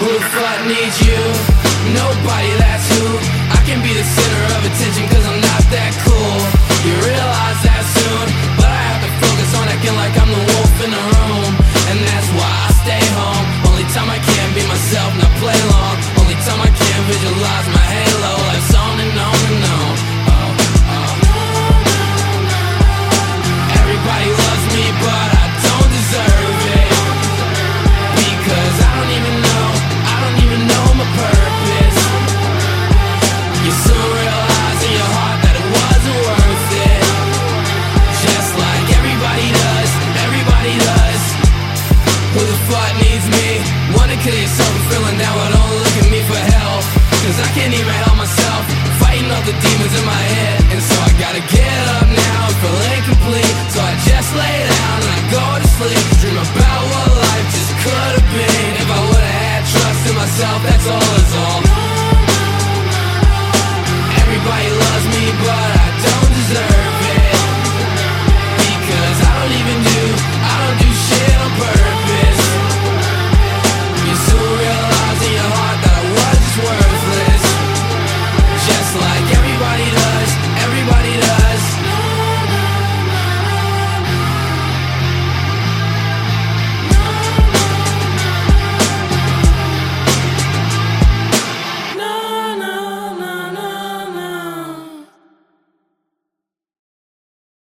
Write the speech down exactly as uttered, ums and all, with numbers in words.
Who the fuck needs you? Nobody, that's who. I can be the center of attention cause I'm not that